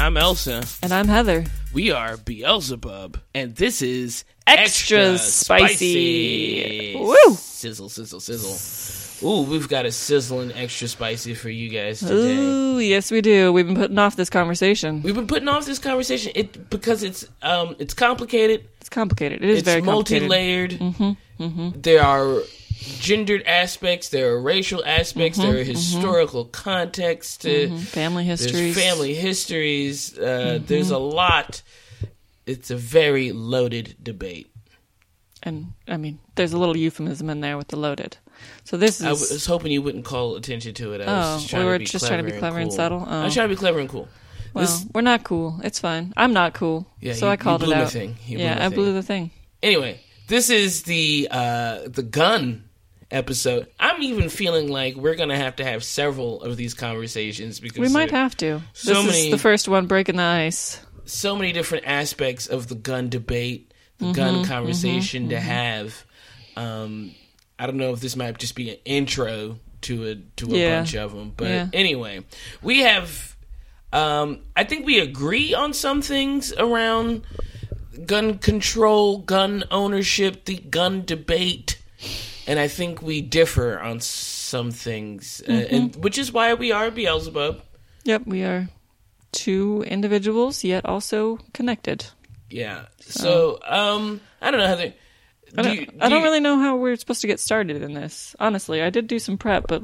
I'm Elsa. And I'm Heather. We are Beelzebub. And this is Extra Spicy. Woo! Sizzle, sizzle, sizzle. Ooh, we've got a sizzling extra spicy for you guys today. Ooh, yes we do. We've been putting off this conversation. Because it's complicated. It's complicated. It is very complicated. It's multi-layered. There are gendered aspects, there are racial aspects, there are historical context, family histories. There's family histories. There's a lot. It's a very loaded debate. And, I mean, there's a little euphemism in there with the loaded. So this is... I was hoping you wouldn't call attention to it. We were just trying to be clever and subtle? I was trying to be clever and cool. Well, we're not cool. It's fine. I'm not cool. Yeah, so I called it out. I blew the thing. Anyway, this is the gun episode. I'm even feeling like we're going to have several of these conversations because we might have to. This is the first one breaking the ice. So many different aspects of the gun debate, the gun conversation to have. I don't know if this might just be an intro to a bunch of them, but anyway, we have. I think we agree on some things around gun control, gun ownership, the gun debate. And I think we differ on some things, and which is why we are Beelzebub. Yep, we are two individuals, yet also connected. Yeah. So I don't know, Heather. I don't really know how we're supposed to get started in this. Honestly, I did do some prep, but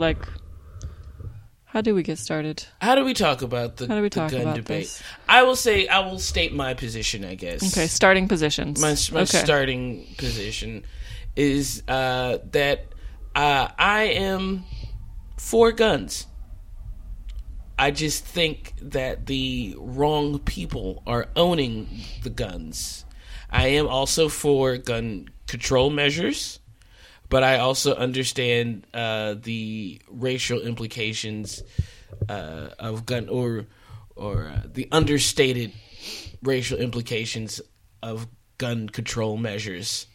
how do we get started? How do we talk about the gun debate? This? I will state my position, I guess. Okay, starting positions. My starting position is that I am for guns. I just think that the wrong people are owning the guns. I am also for gun control measures, but I also understand the racial implications of gun or the understated racial implications of gun control measures.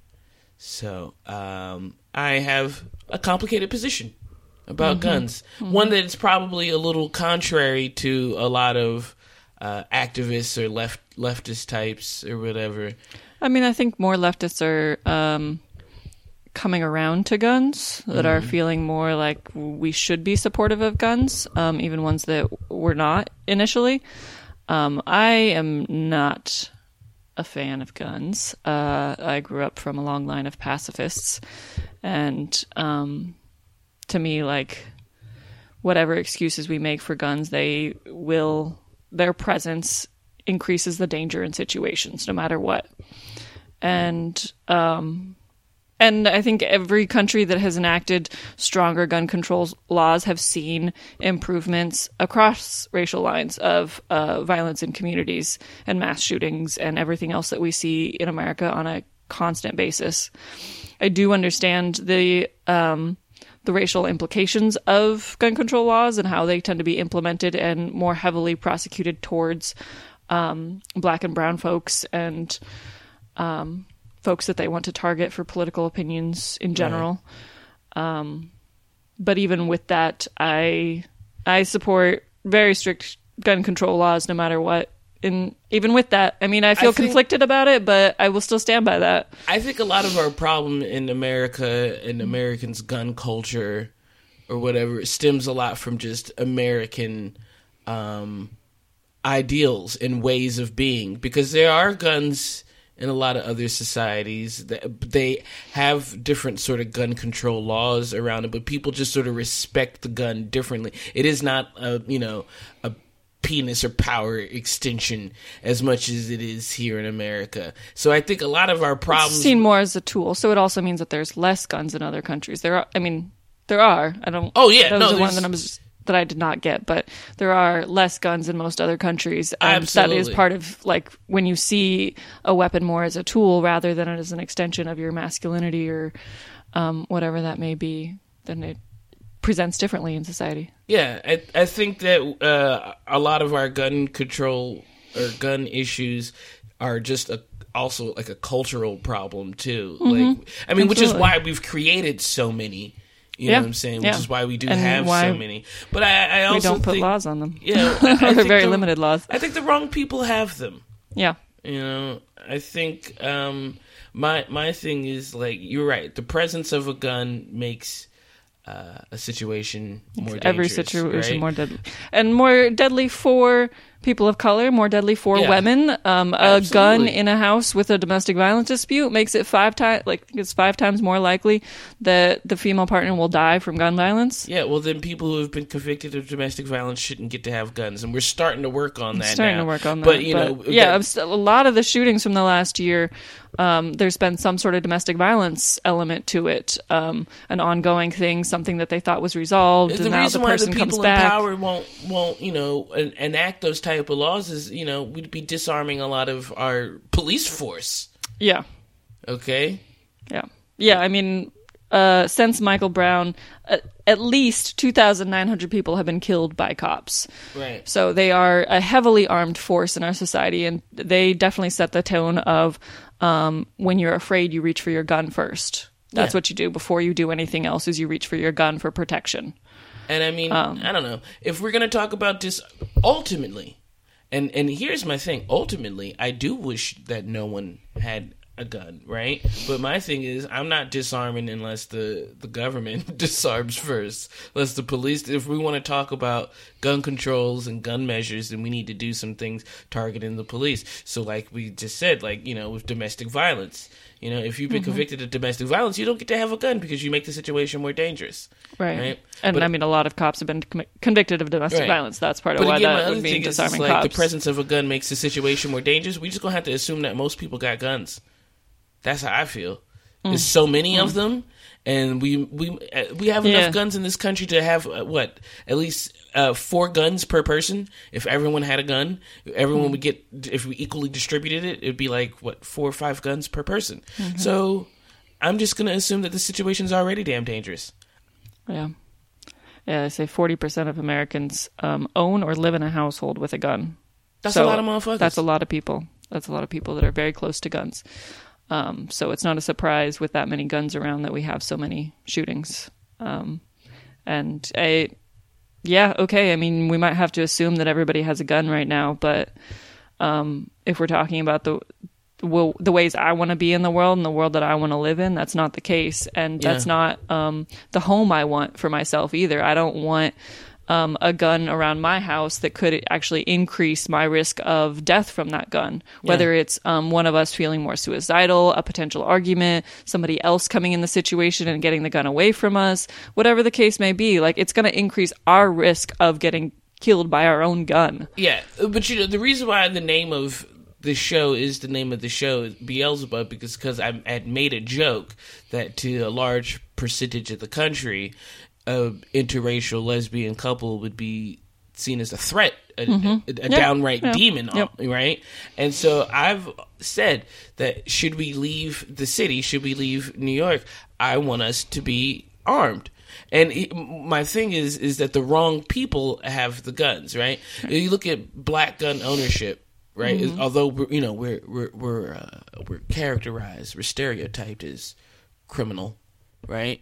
So I have a complicated position about guns. One that is probably a little contrary to a lot of activists or leftist types or whatever. I mean, I think more leftists are coming around to guns, that are feeling more like we should be supportive of guns, even ones that were not initially. I am not a fan of guns. I grew up from a long line of pacifists, and to me, whatever excuses we make for guns, their presence increases the danger in situations, no matter what. And I think every country that has enacted stronger gun control laws have seen improvements across racial lines of violence in communities and mass shootings and everything else that we see in America on a constant basis. I do understand the racial implications of gun control laws and how they tend to be implemented and more heavily prosecuted towards Black and brown folks and folks that they want to target for political opinions in general. Right. But even with that, I support very strict gun control laws no matter what. And even with that, I mean, I feel conflicted about it, but I will still stand by that. I think a lot of our problem in America and Americans' gun culture or whatever stems a lot from just American ideals and ways of being. Because there are guns in a lot of other societies that they have different sort of gun control laws around it, but people just sort of respect the gun differently. It is not a penis or power extension as much as it is here in America. So I think a lot of our problems... It's seen more as a tool, so it also means that there's less guns in other countries. There are. I don't... Oh, yeah. That was the one that I did not get, but there are less guns in most other countries. Absolutely. That is part of, when you see a weapon more as a tool rather than as an extension of your masculinity or whatever that may be, then it presents differently in society. Yeah, I think that a lot of our gun control or gun issues are just also a cultural problem too. Which is why we've created so many You know what I'm saying? Which is why we do have so many. But I also we don't put think, laws on them. Yeah, or very limited laws. I think the wrong people have them. Yeah. You know, I think my thing is, like, you're right. The presence of a gun makes a situation more dangerous. Every situation right? more deadly. And more deadly for people of color, more deadly for women. A gun in a house with a domestic violence dispute makes it 5 times more likely that the female partner will die from gun violence. Yeah, well, then people who have been convicted of domestic violence shouldn't get to have guns, and we're starting to work on that now. But, you know... Yeah, a lot of the shootings from the last year, there's been some sort of domestic violence element to it, an ongoing thing, something that they thought was resolved, and now the person comes back. The reason why the people in power won't, you know, enact those type of laws is, you know, we'd be disarming a lot of our police force. Yeah. Okay? Yeah. Yeah, I mean, since Michael Brown, at least 2,900 people have been killed by cops. Right. So they are a heavily armed force in our society, and they definitely set the tone of when you're afraid, you reach for your gun first. That's what you do before you do anything else, is you reach for your gun for protection. And I mean, I don't know. If we're going to talk about this ultimately, and here's my thing. Ultimately, I do wish that no one had a gun, right? But my thing is, I'm not disarming unless the government disarms first. Unless the police, if we want to talk about gun controls and gun measures, then we need to do some things targeting the police. So like we just said, like, you know, with domestic violence, you know, if you've been convicted of domestic violence, you don't get to have a gun because you make the situation more dangerous. Right? And I mean, a lot of cops have been convicted of domestic violence. That's part of why that would be disarming cops. The presence of a gun makes the situation more dangerous. We just gonna have to assume that most people got guns. That's how I feel. There's so many of them, and we have enough guns in this country to have at least 4 guns per person. If everyone had a gun, everyone would get. If we equally distributed it, it'd be like 4 or 5 guns per person. So I'm just gonna assume that the situation is already damn dangerous. Yeah, they say 40% of Americans own or live in a household with a gun. That's a lot of motherfuckers. That's a lot of people. That's a lot of people that are very close to guns. So it's not a surprise with that many guns around that we have so many shootings. I mean, we might have to assume that everybody has a gun right now, but if we're talking about the ways I want to be in the world and the world that I want to live in, that's not the case. And that's not the home I want for myself either. I don't want a gun around my house that could actually increase my risk of death from that gun. Whether it's one of us feeling more suicidal, a potential argument, somebody else coming in the situation and getting the gun away from us, whatever the case may be, like, it's going to increase our risk of getting killed by our own gun. Yeah, but you know, the reason why the name of the show is the name of the show is Beelzebub, because I had made a joke that to a large percentage of the country, an interracial lesbian couple would be seen as a threat, a downright demon, right? And so I've said that should we leave the city, should we leave New York, I want us to be armed. And my thing is that the wrong people have the guns, right? You look at black gun ownership, right? Although we're characterized, we're stereotyped as criminal, right?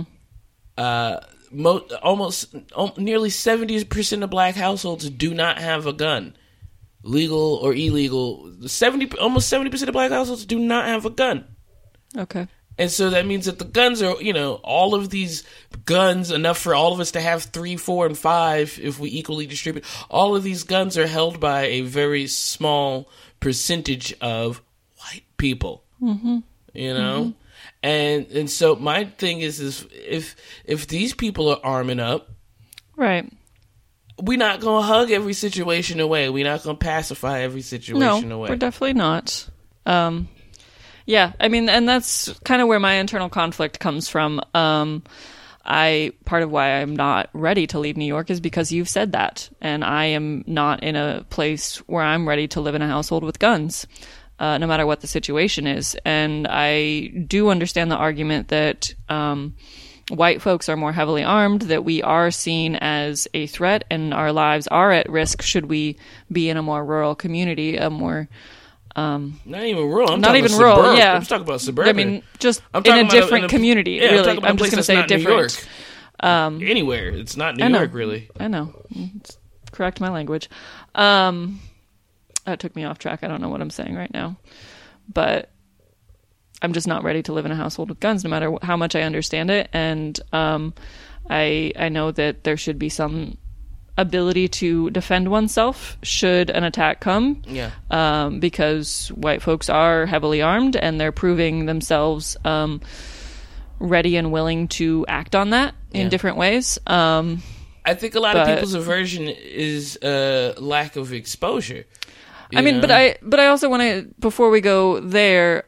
Nearly 70% of black households do not have a gun, legal or illegal. Almost 70% of black households do not have a gun. Okay. And so that means that the guns are, you know, all of these guns, enough for all of us to have 3, 4, and 5 if we equally distribute. All of these guns are held by a very small percentage of white people. You know? And so my thing is if these people are arming up, right, we're not gonna hug every situation away. We're not gonna pacify every situation away. We're definitely not. Yeah, I mean, and that's kind of where my internal conflict comes from. Part of why I'm not ready to leave New York is because you've said that, and I am not in a place where I'm ready to live in a household with guns. No matter what the situation is. And I do understand the argument that white folks are more heavily armed, that we are seen as a threat and our lives are at risk should we be in a more rural community, a more Not even rural. I'm Not talking even rural, suburban. yeah. I'm talking about suburban. I mean, just I'm in talking a about different community, yeah, really. I'm I'm just going to say different. Anywhere. It's not New York, really. I know. Correct my language. That took me off track. I don't know what I'm saying right now. But I'm just not ready to live in a household with guns, no matter how much I understand it. And I know that there should be some ability to defend oneself should an attack come. Yeah. Because white folks are heavily armed and they're proving themselves ready and willing to act on that in different ways. I think a lot of people's aversion is lack of exposure. I mean, but I also want to, before we go there,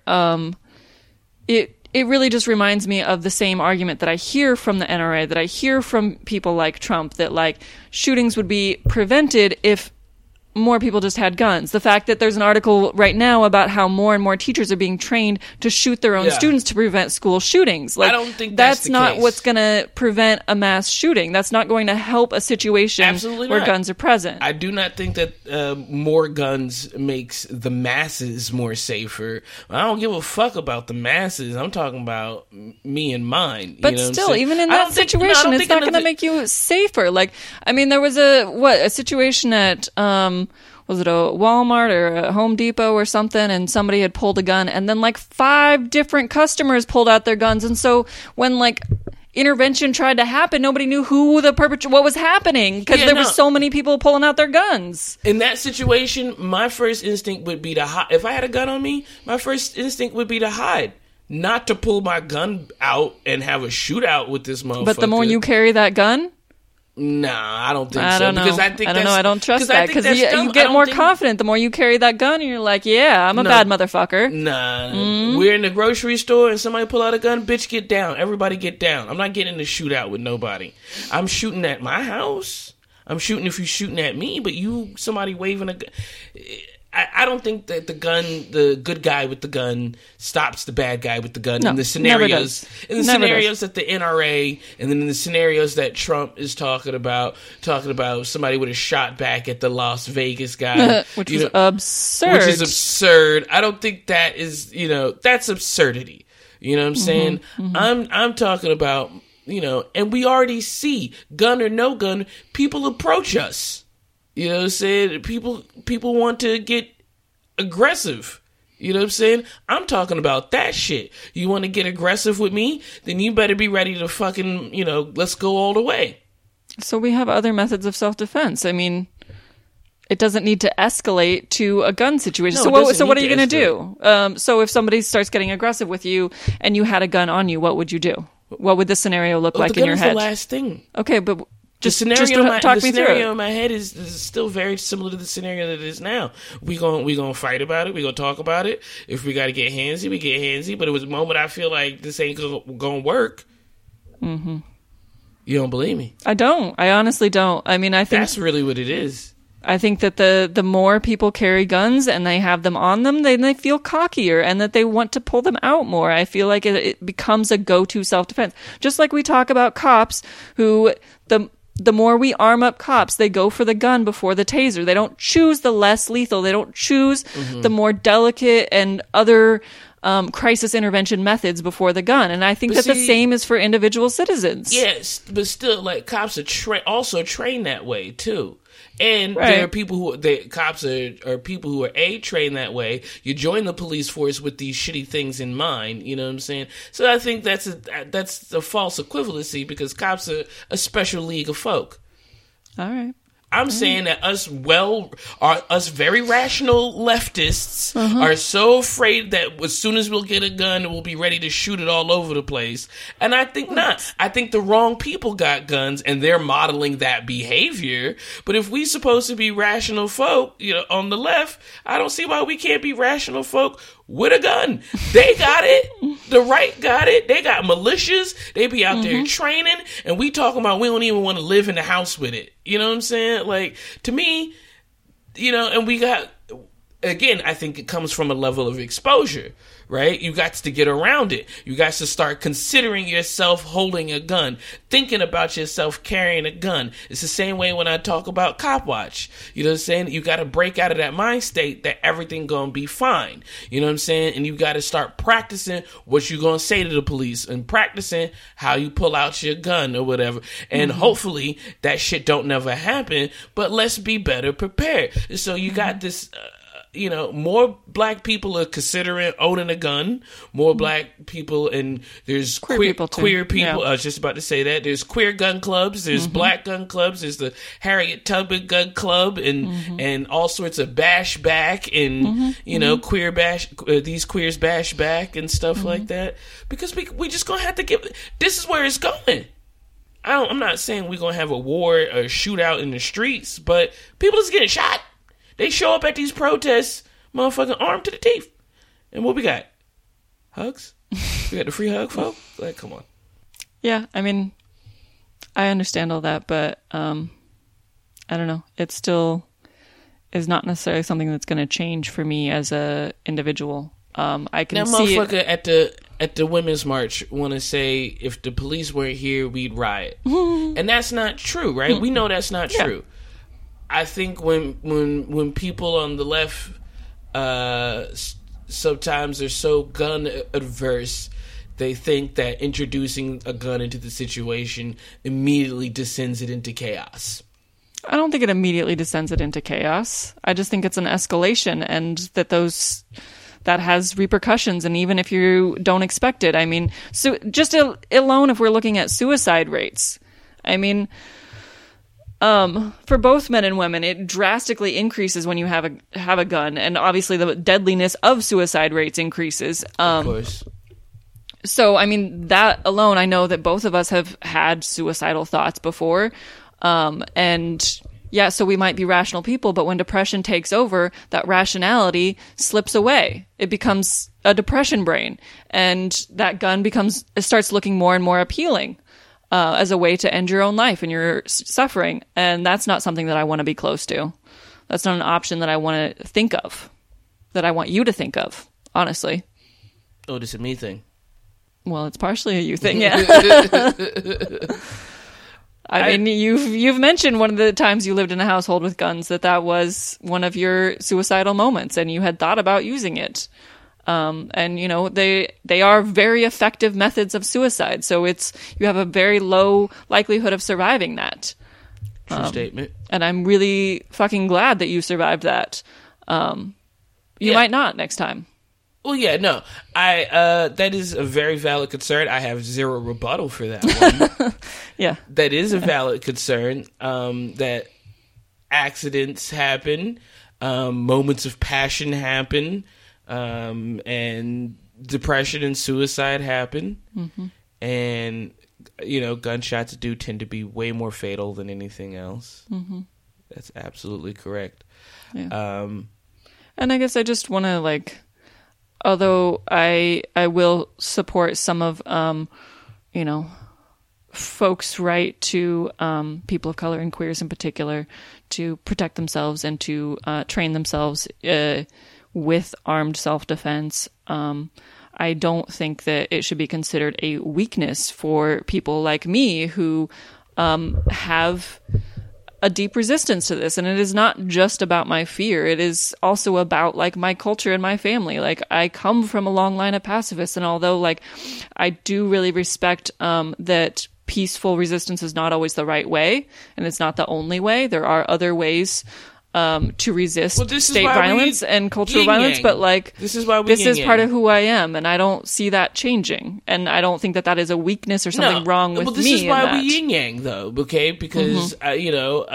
it really just reminds me of the same argument that I hear from the NRA, that I hear from people like Trump, that like shootings would be prevented if more people just had guns. The fact that there's an article right now about how more and more teachers are being trained to shoot their own students to prevent school shootings. Like, I don't think that's the not case. what's going to prevent a mass shooting. That's not going to help a situation where guns are present. I do not think that more guns makes the masses more safer. I don't give a fuck about the masses. I'm talking about me and mine. But you know still, even in that situation, it's not going to make you safer. Like, I mean, there was a situation at, was it a Walmart or a Home Depot or something, and somebody had pulled a gun, and then like 5 different customers pulled out their guns, and so when like intervention tried to happen, nobody knew who the what was happening, because there were so many people pulling out their guns. In that situation, my first instinct would be to hide. If I had a gun on me, my first instinct would be to hide. Not to pull my gun out and have a shootout with this motherfucker. But the more you carry that gun... Nah, I don't think so. I don't know. Because I don't know. I don't trust that. Because you get more confident the more you carry that gun, and you're like, yeah, I'm a bad motherfucker. Nah. We're in the grocery store and somebody pull out a gun, bitch, get down. Everybody get down. I'm not getting in a shootout with nobody. I'm shooting at my house. I'm shooting if you're shooting at me, but somebody waving a gun. I don't think that the good guy with the gun stops the bad guy with the gun in the scenarios. Scenarios that the NRA, and then in the scenarios that Trump is talking about somebody would have shot back at the Las Vegas guy, which is absurd. Which is absurd. I don't think that is, that's absurdity. You know what I'm saying? Mm-hmm. I'm talking about, and we already see, gun or no gun, people approach us. You know what I'm saying? People want to get aggressive. You know what I'm saying? I'm talking about that shit. You want to get aggressive with me? Then you better be ready to fucking, let's go all the way. So we have other methods of self-defense. I mean, it doesn't need to escalate to a gun situation. No, so what are you going to do? So if somebody starts getting aggressive with you and you had a gun on you, what would you do? What would this scenario look like in your head? The last thing. Okay, but... The scenario in my head is still very similar to the scenario that it is now. We gonna fight about it. We gonna talk about it. If we got to get handsy, we get handsy. But it was a moment I feel like this ain't gonna work. Mm-hmm. You don't believe me? I don't. I honestly don't. I mean, I think that's really what it is. I think that the more people carry guns and they have them on them, they feel cockier and that they want to pull them out more. I feel like it becomes a go-to self-defense. Just like we talk about cops who the more we arm up cops, they go for the gun before the taser. They don't choose the less lethal. They don't choose the more delicate and other crisis intervention methods before the gun. And I think the same is for individual citizens. Yes, but still, like, cops are also trained that way, too. And right. There are people cops are people who are trained that way. You join the police force with these shitty things in mind. You know what I'm saying? So I think that's a false equivalency, because cops are a special league of folk. All right. I'm saying that us very rational leftists are so afraid that as soon as we'll get a gun, we'll be ready to shoot it all over the place. And I think not. I think the wrong people got guns and they're modeling that behavior. But if we supposed to be rational folk, on the left, I don't see why we can't be rational folk with a gun. They got it. The right got it. They got militias. They be out there training, and we talking about we don't even want to live in the house with it. You know what I'm saying? Like, to me, and we got again, I think it comes from a level of exposure, right? You got to get around it. You got to start considering yourself holding a gun, thinking about yourself carrying a gun. It's the same way when I talk about Cop Watch. You know what I'm saying? You got to break out of that mind state that everything gonna be fine. You know what I'm saying? And you got to start practicing what you're gonna say to the police and practicing how you pull out your gun or whatever. And hopefully that shit don't never happen, but let's be better prepared. So you got this... more black people are considering owning a gun. More black people, and there's queer people. Yeah. I was just about to say that. There's queer gun clubs. There's black gun clubs. There's the Harriet Tubman gun club, and all sorts of bash back and queer bash. These queers bash back and stuff like that. Because we just gonna have to give. This is where it's going. I'm not saying we're gonna have a war or shootout in the streets, but people is getting shot. They show up at these protests, motherfucking armed to the teeth. And what we got? Hugs? We got the free hug, folks? Like, come on. Yeah, I mean, I understand all that, but I don't know. It still is not necessarily something that's going to change for me as a individual. I can see motherfucker at the Women's March want to say if the police weren't here, we'd riot. And that's not true, right? We know that's not true. I think when people on the left sometimes are so gun adverse, they think that introducing a gun into the situation immediately descends it into chaos. I don't think it immediately descends it into chaos. I just think it's an escalation, and that has repercussions, and even if you don't expect it. I mean, so just alone if we're looking at suicide rates, I mean... for both men and women, it drastically increases when you have a gun, and obviously the deadliness of suicide rates increases. Of course. So, I mean, that alone, I know that both of us have had suicidal thoughts before, and yeah, so we might be rational people, but when depression takes over, that rationality slips away. It becomes a depression brain, and that gun starts looking more and more appealing. As a way to end your own life and your suffering. And that's not something that I want to be close to. That's not an option that I want to think of. That I want you to think of, honestly. Oh, this is a me thing. Well, it's partially a you thing, yeah. I mean, you've mentioned one of the times you lived in a household with guns that was one of your suicidal moments, and you had thought about using it. And they are very effective methods of suicide. So you have a very low likelihood of surviving that. True statement. And I'm really fucking glad that you survived that. You might not next time. Well, yeah, no, that is a very valid concern. I have zero rebuttal for that one. Yeah. That is a valid concern, that accidents happen, moments of passion happen, and depression and suicide happen. And, gunshots do tend to be way more fatal than anything else. That's absolutely correct. Yeah. And I guess I just want to, although I will support some of, folks' right to people of color and queers in particular to protect themselves and to train themselves with armed self-defense. I don't think that it should be considered a weakness for people like me who have a deep resistance to this. And it is not just about my fear. It is also about my culture and my family. I come from a long line of pacifists. And although I do really respect that peaceful resistance is not always the right way, and it's not the only way. There are other ways to resist state violence and cultural violence, but this is part of who I am, and I don't see that changing, and I don't think that is a weakness or something wrong with me. This is why we yin yang, though, okay? Because I'm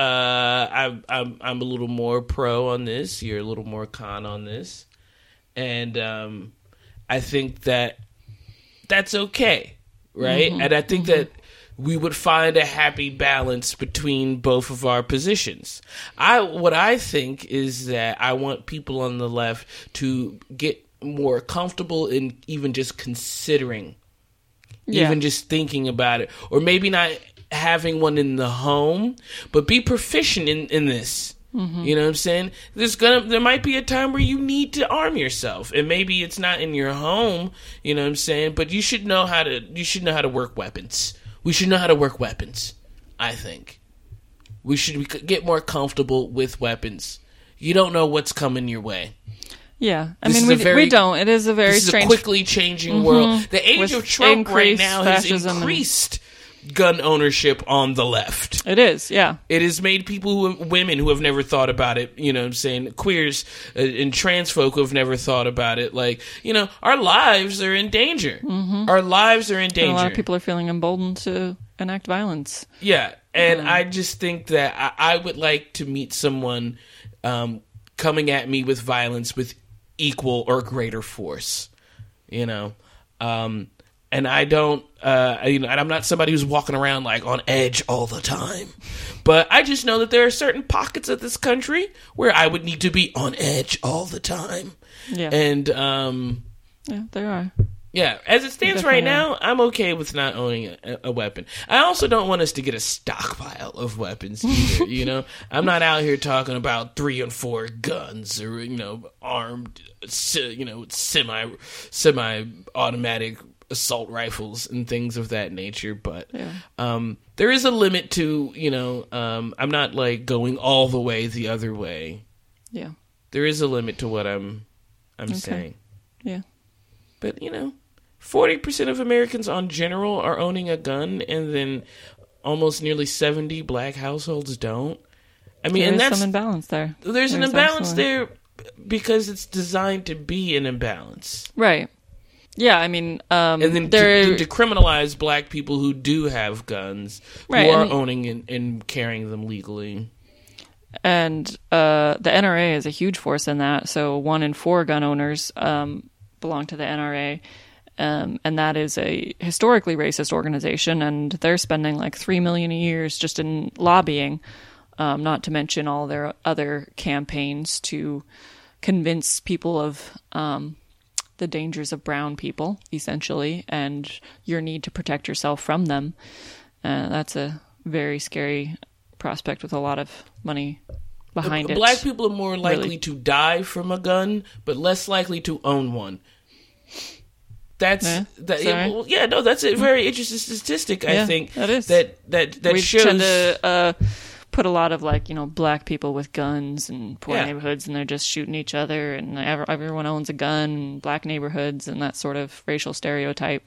a little more pro on this, you're a little more con on this, and I think that's okay, right? And I think that we would find a happy balance between both of our positions. What I think is that I want people on the left to get more comfortable in even just considering, even just thinking about it, or maybe not having one in the home, but be proficient in this. You know what I'm saying? There might be a time where you need to arm yourself, and maybe it's not in your home. You know what I'm saying? But you should know how to work weapons. We should know how to work weapons. I think we should get more comfortable with weapons. You don't know what's coming your way. Yeah, I mean, we don't. It is a very strange... This is a quickly changing world. The age of Trump right now has increased gun ownership on the left. It is, yeah. It has made women who have never thought about it, you know what I'm saying, queers and trans folk who have never thought about it. Like, you know, our lives are in danger. Our lives are in danger. And a lot of people are feeling emboldened to enact violence. Yeah, and I just think that I would like to meet someone coming at me with violence with equal or greater force, you know. And I don't, and I'm not somebody who's walking around like on edge all the time. But I just know that there are certain pockets of this country where I would need to be on edge all the time. Yeah. And, yeah, there are. Yeah, as it stands right now, I'm okay with not owning a weapon. I also don't want us to get a stockpile of weapons either, you know? I'm not out here talking about 3 and 4 guns or, you know, armed, you know, semi-automatic assault rifles and things of that nature, but there is a limit to, you know, I'm not like going all the way the other way. Yeah. There is a limit to what I'm saying. Yeah. But, you know, 40% of Americans on general are owning a gun, and then almost nearly 70 black households don't. I mean, and that's some imbalance there. There's an imbalance there because it's designed to be an imbalance. Right. Yeah, I mean, and then to decriminalize black people who do have guns, right, who are owning and carrying them legally. And the NRA is a huge force in that. So 1 in 4 gun owners belong to the NRA, and that is a historically racist organization, and they're spending like $3 million a year just in lobbying, not to mention all their other campaigns to convince people of the dangers of brown people, essentially, and your need to protect yourself from them. That's a very scary prospect with a lot of money behind it. Black people are more likely to die from a gun, but less likely to own one. That's that's a very interesting statistic. I think that is that we shows. Tend to put a lot of like, you know, black people with guns in poor neighborhoods, and they're just shooting each other, and everyone owns a gun in black neighborhoods, and that sort of racial stereotype.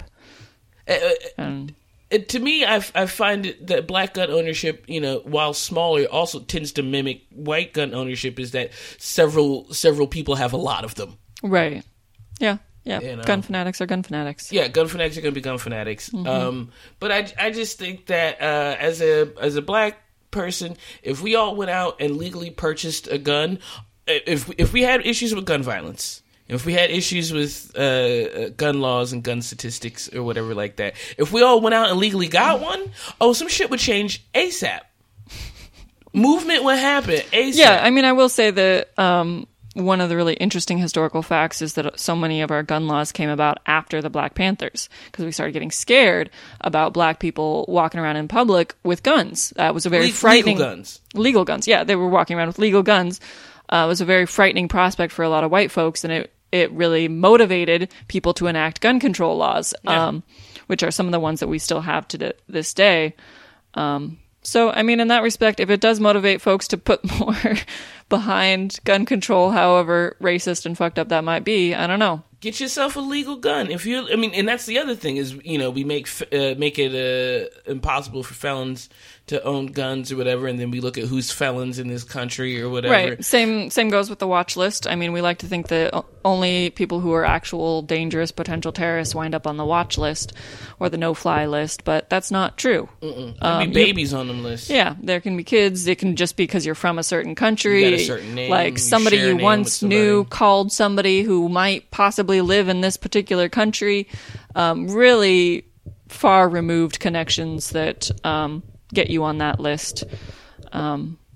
To me, I find that black gun ownership, you know, while smaller, also tends to mimic white gun ownership. Is that several people have a lot of them? Right. Yeah. Yeah. You know? Gun fanatics are gun fanatics. Yeah, gun fanatics are going to be gun fanatics. Mm-hmm. But I just think that as a black person, if we all went out and legally purchased a gun, if we had issues with gun violence, if we had issues with gun laws and gun statistics or whatever like that, if we all went out and legally got one, some shit would change ASAP. Movement would happen ASAP. Yeah, I mean, I will say that one of the really interesting historical facts is that so many of our gun laws came about after the Black Panthers, because we started getting scared about black people walking around in public with guns. That was a very frightening... Legal guns, yeah. They were walking around with legal guns. It was a very frightening prospect for a lot of white folks, and it really motivated people to enact gun control laws, which are some of the ones that we still have to this day. So, I mean, in that respect, if it does motivate folks to put more behind gun control, however racist and fucked up that might be, I don't know. Get yourself a legal gun. And that's the other thing is, you know, we make it impossible for felons to own guns or whatever, and then we look at who's felons in this country or whatever. Right. Same goes with the watch list. I mean, we like to think that only people who are actual dangerous potential terrorists wind up on the watch list or the no-fly list, but that's not true. There can be babies on them lists. Yeah, there can be kids. It can just be because you're from a certain country. You got a certain name. Like somebody you once knew called somebody who might possibly live in this particular country. Really far removed connections that get you on that list.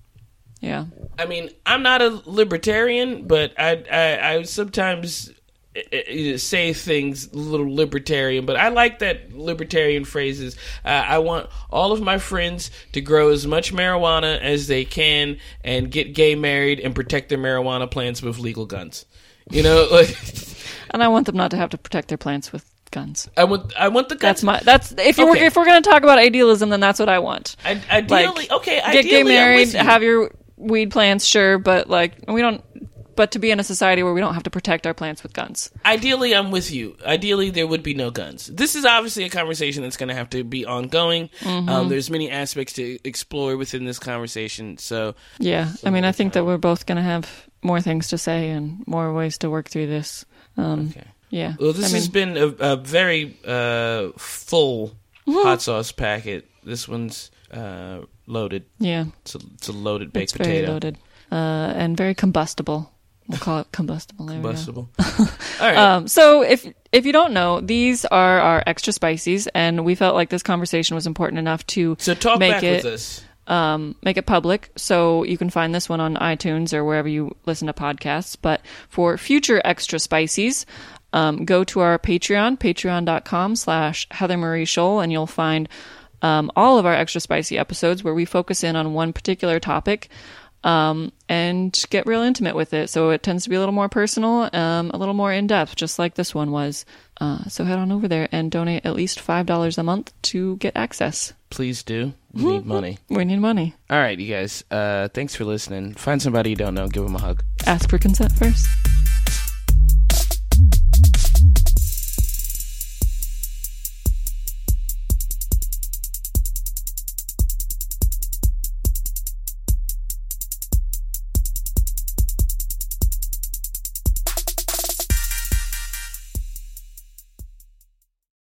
Yeah. I mean, I'm not a libertarian, but I sometimes say things a little libertarian, but I like that libertarian phrases. I want all of my friends to grow as much marijuana as they can and get gay married and protect their marijuana plants with legal guns. You know, like, and I want them not to have to protect their plants with guns. I want the guns. If we're going to talk about idealism, then that's what I want. Ideally, get gay married, have your weed plants, sure, but But to be in a society where we don't have to protect our plants with guns. Ideally, I'm with you. Ideally, there would be no guns. This is obviously a conversation that's going to have to be ongoing. There's many aspects to explore within this conversation. So yeah, I think that we're both going to have more things to say and more ways to work through this. Okay. Yeah. Well, this has been a very full hot sauce packet. This one's loaded. Yeah. It's a loaded baked potato. Very loaded. And very combustible. We'll call it combustible. Combustible. All right. So if you don't know, these are our extra spices, and we felt like this conversation was important enough to make it public. So you can find this one on iTunes or wherever you listen to podcasts. But for future extra spices, go to our Patreon, patreon.com/Heather Marie Scholl, and you'll find all of our extra spicy episodes where we focus in on one particular topic. And get real intimate with it. So it tends to be a little more personal, a little more in-depth, just like this one was. So head on over there and donate at least $5 a month to get access. Please do. We need money. We need money. All right, you guys. Thanks for listening. Find somebody you don't know. Give them a hug. Ask for consent first.